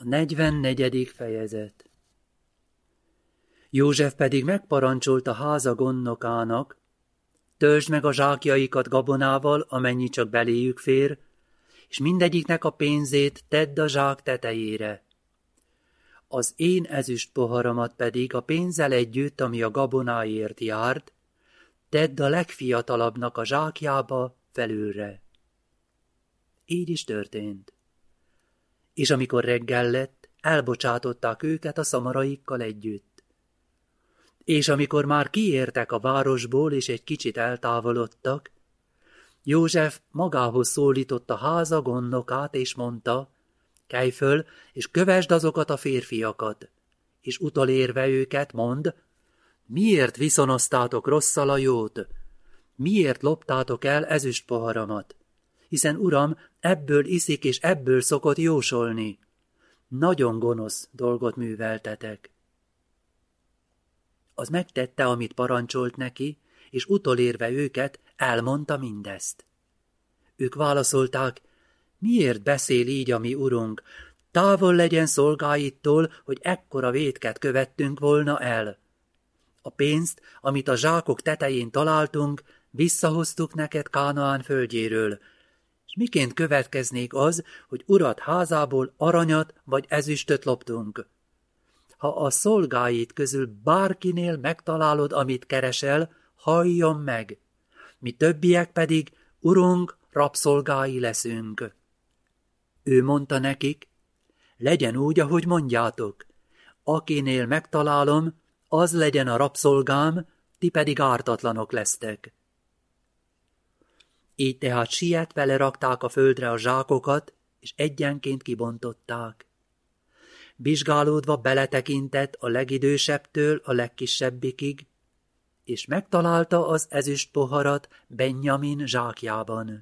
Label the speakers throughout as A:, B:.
A: 44. fejezet. József pedig megparancsolt a háza gondnokának, töltsd meg a zsákjaikat gabonával, amennyi csak beléjük fér, és mindegyiknek a pénzét tedd a zsák tetejére. Az én ezüst poharamat pedig a pénzzel együtt, ami a gabonáért járt, tedd a legfiatalabbnak a zsákjába felülre. Így is történt. És amikor reggel lett, elbocsátották őket a szamaraikkal együtt. És amikor már kiértek a városból, és egy kicsit eltávolodtak, József magához szólította a háza gondnokát, és mondta, kelj föl, és kövesd azokat a férfiakat, és utolérve őket mondd, miért viszonoztátok rosszal a jót? Miért loptátok el ezüst poharamat? Hiszen uram, ebből iszik, és ebből szokott jósolni. Nagyon gonosz dolgot műveltetek. Az megtette, amit parancsolt neki, és utolérve őket, elmondta mindezt. Ők válaszolták, miért beszél így a mi urunk? Távol legyen szolgáittól, hogy ekkora vétket követtünk volna el. A pénzt, amit a zsákok tetején találtunk, visszahoztuk neked Kánaán földjéről, és miként következnék az, hogy urat házából aranyat vagy ezüstöt loptunk? Ha a szolgáid közül bárkinél megtalálod, amit keresel, halljon meg, mi többiek pedig, urunk, rabszolgái leszünk. Ő mondta nekik, legyen úgy, ahogy mondjátok, akinél megtalálom, az legyen a rabszolgám, ti pedig ártatlanok lesztek. Így tehát sietve lerakták a földre a zsákokat, és egyenként kibontották. Vizsgálódva beletekintett a legidősebbtől a legkisebbikig, és megtalálta az ezüst poharat Benjamin zsákjában.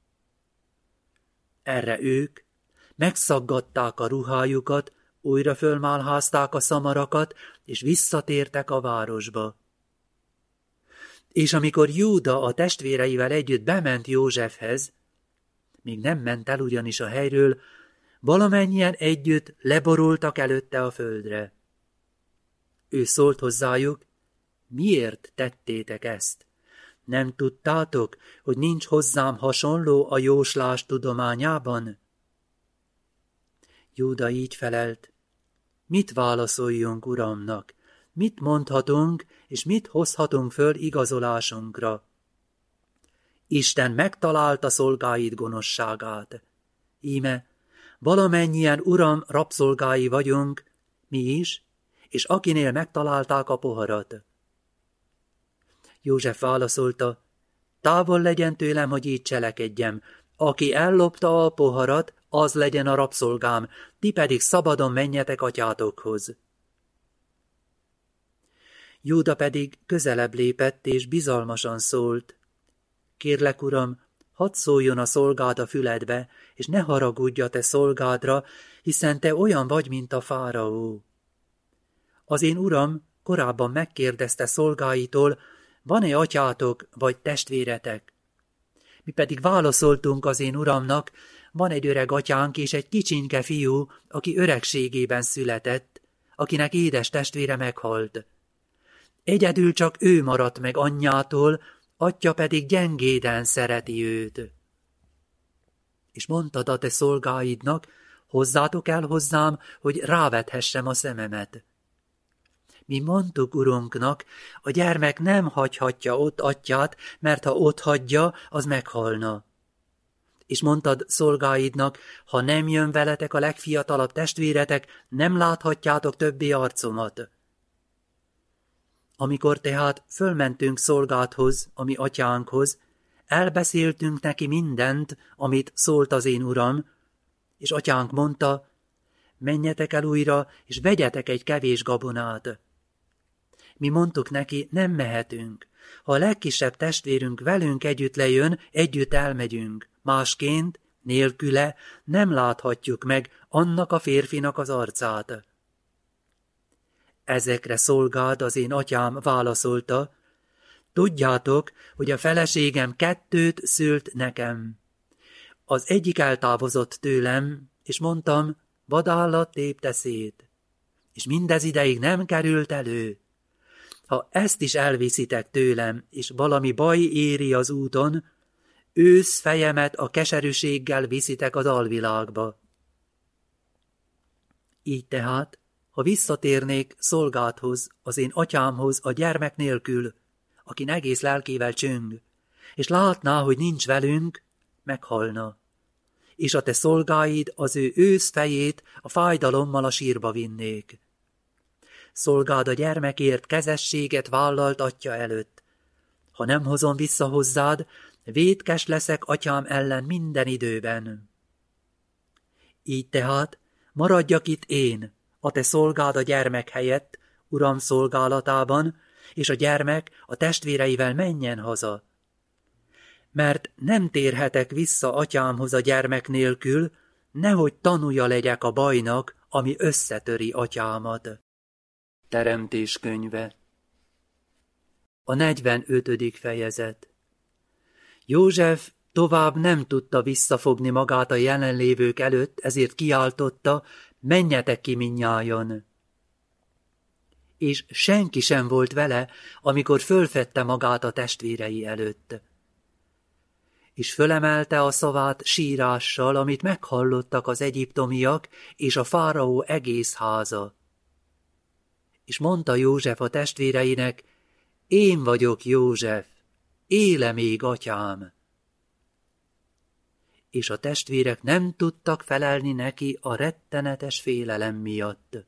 A: Erre ők megszaggatták a ruhájukat, újra fölmálházták a szamarakat, és visszatértek a városba. És amikor Júda a testvéreivel együtt bement Józsefhez, még nem ment el ugyanis a helyről, valamennyien együtt leborultak előtte a földre. Ő szólt hozzájuk, miért tettétek ezt? Nem tudtátok, hogy nincs hozzám hasonló a jóslás tudományában? Júda így felelt, mit válaszoljunk uramnak? Mit mondhatunk, és mit hozhatunk föl igazolásunkra? Isten megtalálta szolgáid gonoszságát. Íme, valamennyien uram rabszolgái vagyunk, mi is, és akinél megtalálták a poharat. József válaszolta, távol legyen tőlem, hogy így cselekedjem. Aki ellopta a poharat, az legyen a rabszolgám, ti pedig szabadon menjetek atyátokhoz. Júda pedig közelebb lépett, és bizalmasan szólt. Kérlek, uram, hadd szóljon a szolgád a füledbe, és ne haragudj a te szolgádra, hiszen te olyan vagy, mint a fáraó. Az én uram korábban megkérdezte szolgáitól, van-e atyátok vagy testvéretek? Mi pedig válaszoltunk az én uramnak, van egy öreg atyánk és egy kicsinke fiú, aki öregségében született, akinek édes testvére meghalt. Egyedül csak ő maradt meg anyjától, atya pedig gyengéden szereti őt. És mondtad a te szolgáidnak, hozzátok el hozzám, hogy rávethessem a szememet. Mi mondtuk urunknak, a gyermek nem hagyhatja ott atyát, mert ha ott hagyja, az meghalna. És mondtad szolgáidnak, ha nem jön veletek a legfiatalabb testvéretek, nem láthatjátok többé arcomat. Amikor tehát fölmentünk szolgádhoz, ami atyánkhoz, elbeszéltünk neki mindent, amit szólt az én uram, és atyánk mondta, menjetek el újra, és vegyetek egy kevés gabonát. Mi mondtuk neki, nem mehetünk. Ha a legkisebb testvérünk velünk együtt lejön, együtt elmegyünk. Másként, nélküle nem láthatjuk meg annak a férfinak az arcát. Ezekre szolgád az én atyám válaszolta, tudjátok, hogy a feleségem 2 szült nekem. Az egyik eltávozott tőlem, és mondtam, vadállat tépte szét, és mindez ideig nem került elő. Ha ezt is elviszitek tőlem, és valami baj éri az úton, ősz fejemet a keserűséggel viszitek az alvilágba. Így tehát, ha visszatérnék szolgádhoz, az én atyámhoz a gyermek nélkül, akin egész lelkével csöng, és látná, hogy nincs velünk, meghalna. És a te szolgáid az ő ősz fejét a fájdalommal a sírba vinnék. Szolgád a gyermekért kezességet vállalt atya előtt. Ha nem hozom vissza hozzád, vétkes leszek atyám ellen minden időben. Így tehát maradjak itt én, a te szolgád a gyermek helyett, uram szolgálatában, és a gyermek a testvéreivel menjen haza. Mert nem térhetek vissza atyámhoz a gyermek nélkül, nehogy tanúja legyek a bajnak, ami összetöri atyámat. Teremtés könyve. A 45. fejezet. József tovább nem tudta visszafogni magát a jelenlévők előtt, ezért kiáltotta, menjetek ki mindnyájan. És senki sem volt vele, amikor fölfedte magát a testvérei előtt. És fölemelte a szavát sírással, amit meghallottak az egyiptomiak és a fáraó egész háza. És mondta József a testvéreinek, én vagyok József, éle még atyám. És a testvérek nem tudtak felelni neki a rettenetes félelem miatt.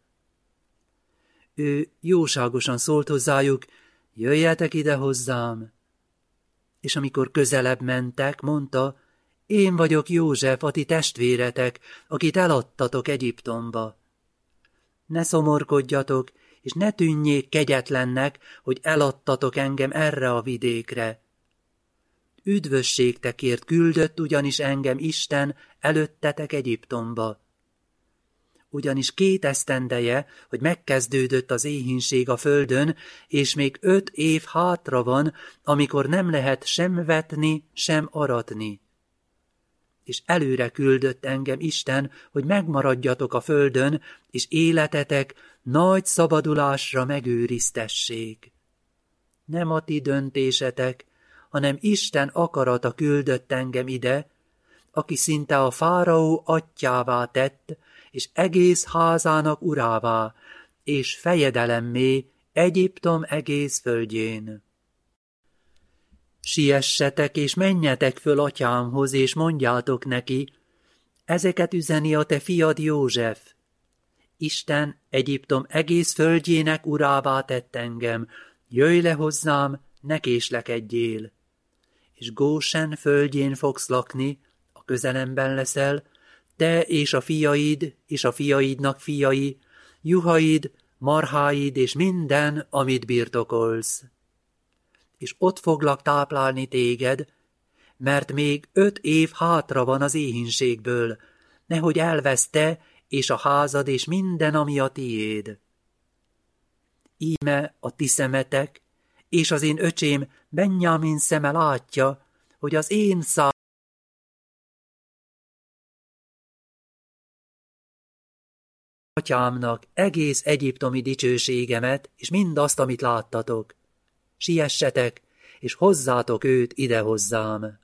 A: Ő jóságosan szólt hozzájuk, jöjjetek ide hozzám. És amikor közelebb mentek, mondta, én vagyok József, a ti testvéretek, akit eladtatok Egyiptomba. Ne szomorkodjatok, és ne tűnjék kegyetlennek, hogy eladtatok engem erre a vidékre. Üdvösségtekért küldött ugyanis engem Isten előttetek Egyiptomba. Ugyanis 2 esztendeje, hogy megkezdődött az éhínség a földön, és még 5 év hátra van, amikor nem lehet sem vetni, sem aratni. És előre küldött engem Isten, hogy megmaradjatok a földön, és életetek nagy szabadulásra megőriztessék. Nem a ti döntésetek, hanem Isten akarata küldött engem ide, aki szinte a fáraó atyjává tett, és egész házának urává, és fejedelemmé Egyiptom egész földjén. Siessetek és menjetek föl atyámhoz, és mondjátok neki, ezeket üzeni a te fiad József. Isten Egyiptom egész földjének urává tett engem, jöjj le hozzám, ne késlekedjél. És Gósen földjén fogsz lakni, a közelemben leszel, te és a fiaid, és a fiaidnak fiai, juhaid, marháid, és minden, amit birtokolsz. És ott foglak táplálni téged, mert még 5 év hátra van az éhínségből, nehogy elvesz te, és a házad, és minden, ami a tiéd. Íme a ti szemetek, és az én öcsém Benjamin szeme látja, hogy az én atyámnak egész egyiptomi dicsőségemet, és mindazt, amit láttatok. Siessetek, és hozzátok őt ide hozzám.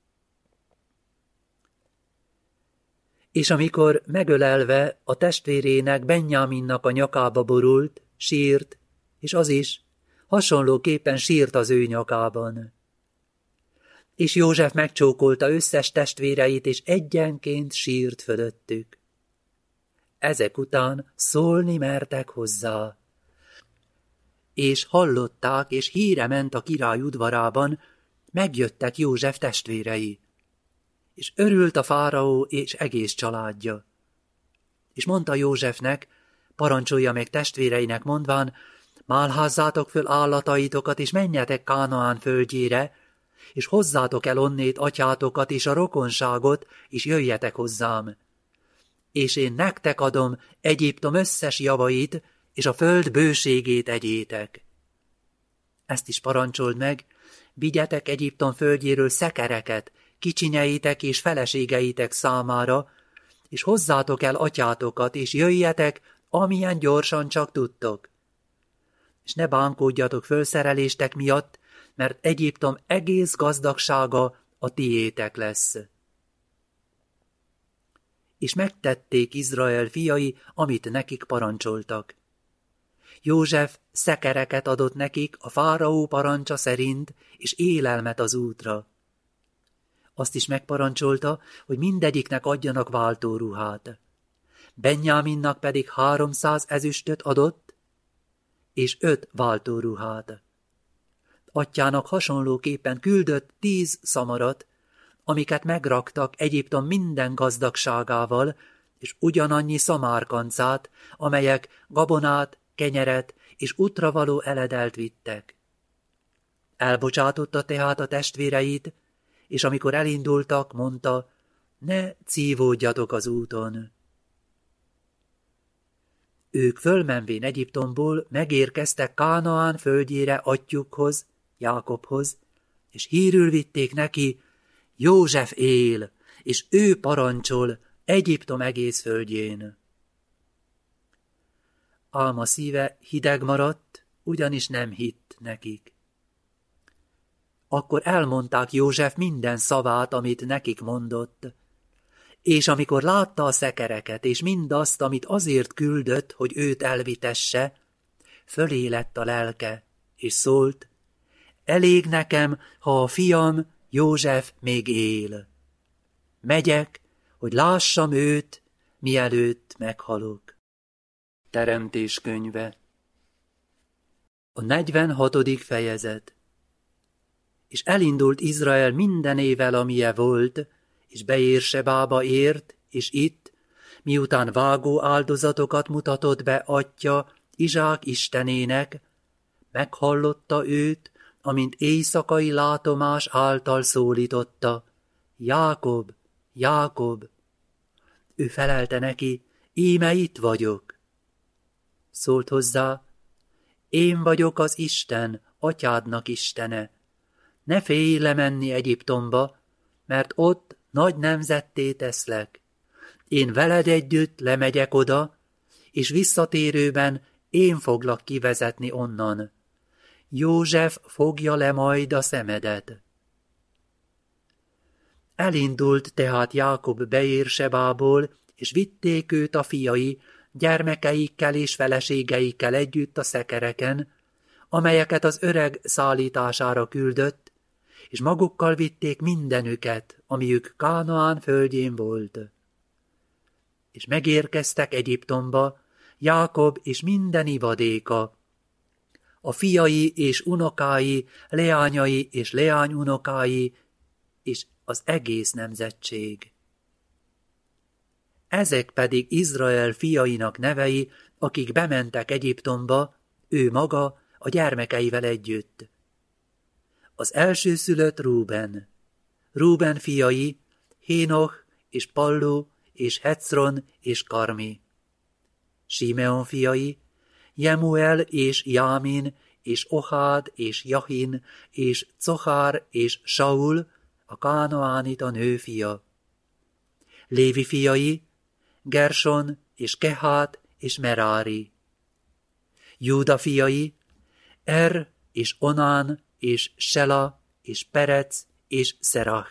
A: És amikor megölelve a testvérének Benjaminnak a nyakába borult, sírt, és az is hasonlóképpen sírt az ő nyakában. És József megcsókolta összes testvéreit, és egyenként sírt fölöttük. Ezek után szólni mertek hozzá. És hallották, és híre ment a király udvarában, megjöttek József testvérei. És örült a fáraó és egész családja. És mondta Józsefnek, parancsolja meg testvéreinek mondván, málházzátok föl állataitokat, és menjetek Kánaán földjére, és hozzátok el onnét atyátokat és a rokonságot, és jöjjetek hozzám. És én nektek adom Egyiptom összes javait, és a föld bőségét egyétek. Ezt is parancsold meg, vigyetek Egyiptom földjéről szekereket, kicsinyeitek és feleségeitek számára, és hozzátok el atyátokat, és jöjjetek, amilyen gyorsan csak tudtok. És ne bánkódjatok fölszereléstek miatt, mert Egyiptom egész gazdagsága a tiétek lesz. És megtették Izrael fiai, amit nekik parancsoltak. József szekereket adott nekik a fáraó parancsa szerint, és élelmet az útra. Azt is megparancsolta, hogy mindegyiknek adjanak váltóruhát. Benjáminnak pedig 300 ezüstöt adott, és 5 váltóruhát. Atyának hasonlóképpen küldött 10 szamarat, amiket megraktak Egyiptom minden gazdagságával, és ugyanannyi szamárkancát, amelyek gabonát, kenyeret és útra való eledelt vittek. Elbocsátotta tehát a testvéreit, és amikor elindultak, mondta, ne cívódjatok az úton. Ők fölmenvén Egyiptomból megérkeztek Kánaán földjére atyjukhoz, Jákobhoz, és hírül vitték neki, József él, és ő parancsol Egyiptom egész földjén. Ám a szíve hideg maradt, ugyanis nem hitt nekik. Akkor elmondták József minden szavát, amit nekik mondott, és amikor látta a szekereket, és mindazt, amit azért küldött, hogy őt elvitesse, fölé lett a lelke, és szólt, elég nekem, ha a fiam József még él. Megyek, hogy lássam őt, mielőtt meghalok. Teremtés könyve. A 46. fejezet. És elindult Izrael mindenével, amilyen volt, és Beérsebába ért, és itt, miután vágó áldozatokat mutatott be atya Izsák istenének, meghallotta őt, amint éjszakai látomás által szólította, Jákob, Jákob. Ő felelte neki, íme itt vagyok. Szólt hozzá, én vagyok az Isten, atyádnak Istene. Ne félj lemenni Egyiptomba, mert ott nagy nemzetté teszlek. Én veled együtt lemegyek oda, és visszatérőben én foglak kivezetni onnan. József fogja le majd a szemedet. Elindult tehát Jákob Beérsebából, és vitték őt a fiai, gyermekeikkel és feleségeikkel együtt a szekereken, amelyeket az öreg szállítására küldött, és magukkal vitték mindenüket, amiük Kánaán földjén volt. És megérkeztek Egyiptomba, Jákob és minden ivadéka, a fiai és unokái, leányai és leányunokái, és az egész nemzetség. Ezek pedig Izrael fiainak nevei, akik bementek Egyiptomba, ő maga a gyermekeivel együtt. Az elsőszülött Rúben. Rúben fiai, Hénoch és Pallu és Hecron és Karmi. Simeon fiai, Jemuel és Jámin és Ohád és Jahin és Cohár és Saul, a kánaánita nő fia. Lévi fiai, Gerson és Kehát és Merári. Júda fiai, Er és Onán és Sela és Perec és Szerach.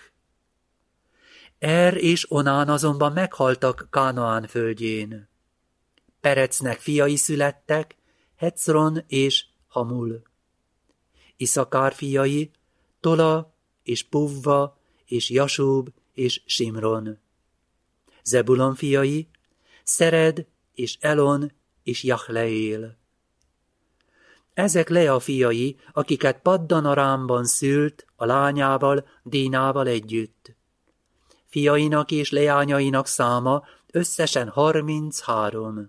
A: Er és Onán azonban meghaltak Kánaán földjén. Perecnek fiai születtek, Hecron és Hamul. Iszakár fiai, Tola és Puvva és Jasúb és Simron. Zebulon fiai, Szered és Elon és Jachleél. Ezek Lea fiai, akiket Paddan Arámban szült a lányával, Dínával együtt. Fiainak és leányainak száma összesen 33.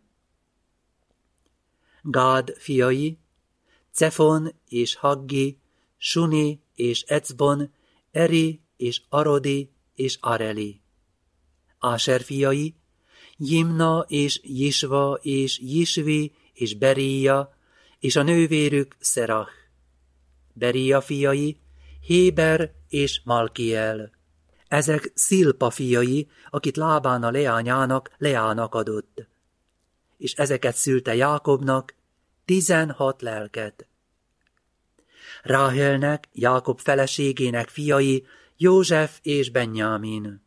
A: Gád fiai, Cefon és Haggi, Suni és Ecbon, Eri és Arodi és Areli. Áser fiai, Jimna és Jisva és Jisvi és Beríja, és a nővérük Szerach. Beríja fiai, Héber és Malkiel. Ezek Szilpa fiai, akit Lábán a leányának Leának adott. És ezeket szülte Jákobnak 16 lelket. Ráhelnek, Jákob feleségének fiai, József és Benjámin.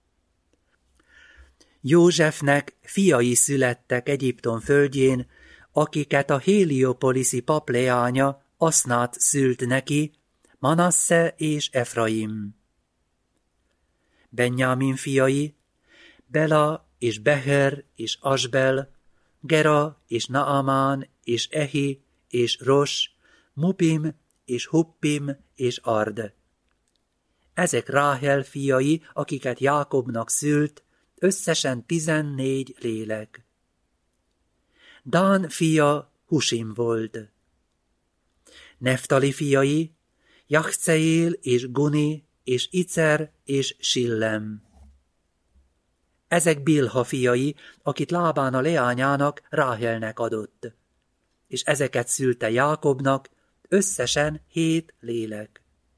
A: Józsefnek fiai születtek Egyiptom földjén, akiket a Héliopoliszi pap leánya Asznát szült neki, Manasse és Efraim. Benjámin fiai, Bela és Beher és Asbel, Gera és Naamán és Ehi és Ros, Mupim és Huppim és Ard. Ezek Ráhel fiai, akiket Jákobnak szült, összesen 14 lélek. Dán fia Husim volt. Neftali fiai, Jachceél és Guni és Icer és Sillem. Ezek Bilha fiai, akit Lábán a leányának Ráhelnek adott. És ezeket szülte Jákobnak, összesen 7 lélek.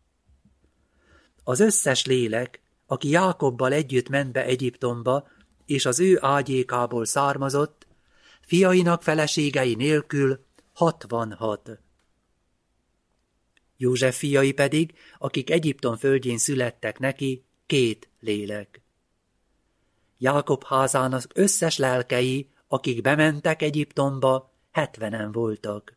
A: Az összes lélek, aki Jákobbal együtt ment be Egyiptomba, és az ő ágyékából származott, fiainak feleségei nélkül 66. József fiai pedig, akik Egyiptom földjén születtek neki, 2 lélek. Jákob házának összes lelkei, akik bementek Egyiptomba, 70-en voltak.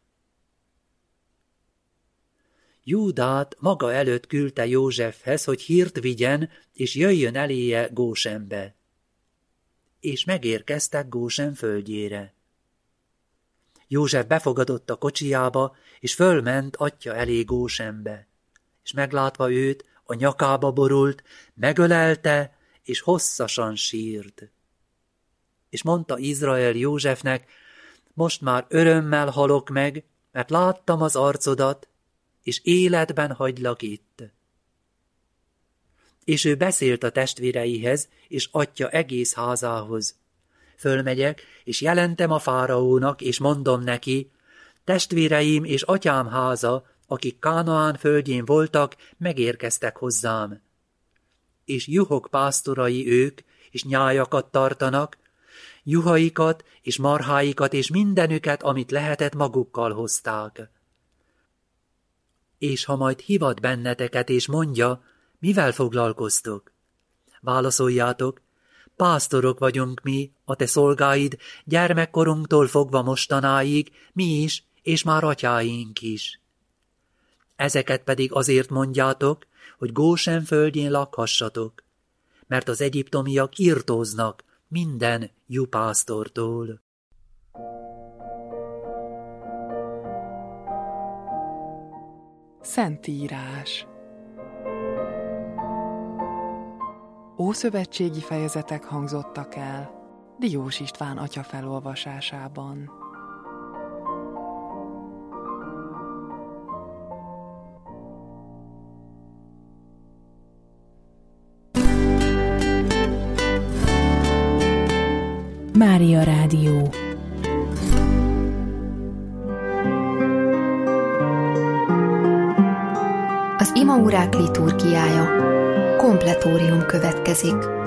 A: Júdát maga előtt küldte Józsefhez, hogy hírt vigyen, és jöjjön eléje Gósenbe. És megérkeztek Gósen földjére. József befogadott a kocsijába, és fölment atya elé Gósenbe. És meglátva őt, a nyakába borult, megölelte, és hosszasan sírt. És mondta Izrael Józsefnek, most már örömmel halok meg, mert láttam az arcodat, és életben hagylak itt. És ő beszélt a testvéreihez, és atya egész házához. Fölmegyek, és jelentem a fáraónak, és mondom neki, testvéreim és atyám háza, akik Kánaán földjén voltak, megérkeztek hozzám. És juhok pásztorai ők, és nyájakat tartanak, juhaikat és marháikat és mindenüket, amit lehetett, magukkal hozták. És ha majd hivat benneteket, és mondja, mivel foglalkoztok? Válaszoljátok, pásztorok vagyunk mi, a te szolgáid, gyermekkorunktól fogva mostanáig, mi is, és már atyáink is. Ezeket pedig azért mondjátok, hogy Gósen földjén lakhassatok, mert az egyiptomiak irtóznak minden juhásztortól.
B: Szentírás. Ószövetségi fejezetek hangzottak el Diós István atya felolvasásában.
C: Mária Rádió. Az imaórák liturgiája. Kompletórium következik.